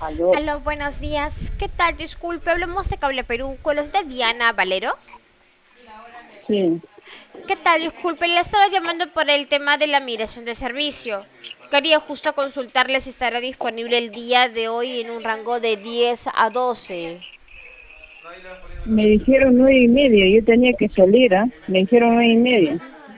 Aló, Aló, buenos días. ¿Qué tal? Disculpe, hablamos de Cable Perú con los de Diana Valero. sí, ¿Qué tal? Disculpe, le estaba llamando por el tema de la migración de servicio. Quería justo consultarle si estará disponible el día de hoy en un rango de 10 a 12. me dijeron 9:30, yo tenía que salir, ¿ah? Me dijeron 9:30.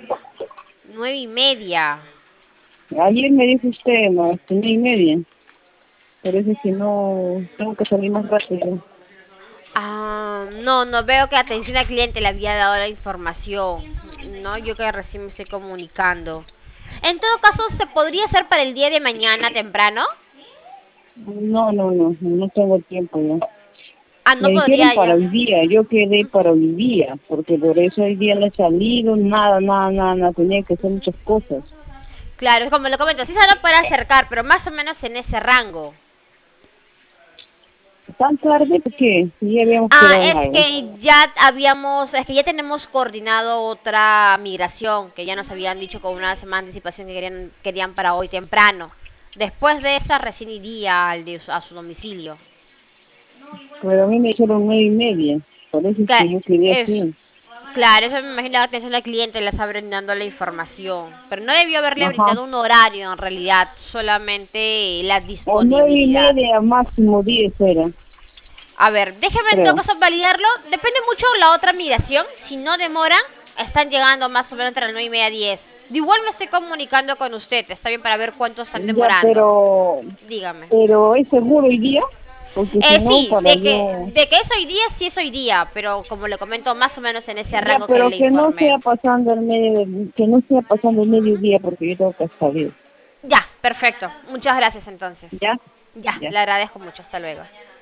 9:30. Ayer me dijo usted, no, 9:30. Parece que no, tengo que salir más rápido. Ah, no, no veo que atención al cliente le había dado la información. No, yo que recién me estoy comunicando. En todo caso, ¿se podría hacer para el día de mañana temprano? No tengo tiempo ya. Ah, Me no dijeron podría para ya. hoy día, yo quedé para hoy día, porque por eso hoy día no he salido, nada, tenía que hacer muchas cosas. Claro, es como lo comento, sí se lo puede acercar, pero más o menos en ese rango. ¿Tan tarde? ¿Por qué? Si ya habíamos Ah, quedado en es algo. que ya habíamos, es que ya tenemos coordinado otra migración, que ya nos habían dicho con una semana de anticipación que querían para hoy temprano. Después de esa recién iría a su domicilio. Pero a mí me dijeron 9:30, por eso es Claro, que yo quedé es, así. claro, eso me imagino la atención al cliente le está brindando la información. Pero no debió haberle Ajá. brindado un horario en realidad, solamente la O nueve y disponibilidad. media, máximo 10 era, A ver, déjeme en todo creo. caso validarlo. Depende mucho la otra migración. Si no demoran, están llegando más o menos entre las 9:30 y 10. De igual me estoy comunicando con usted. Está bien para ver cuánto están Ya, demorando. pero, Dígame. pero ¿es seguro hoy día? Porque si no, Sí, para yo... de que es hoy día, sí es hoy día. Pero como le comento, más o menos en ese Ya, rango que pero le que no informé. sea pasando el que no sea pasando el mediodía, porque yo tengo que salir. Ya, perfecto. Muchas gracias entonces. ¿Ya? Ya, Ya. le agradezco mucho. Hasta luego.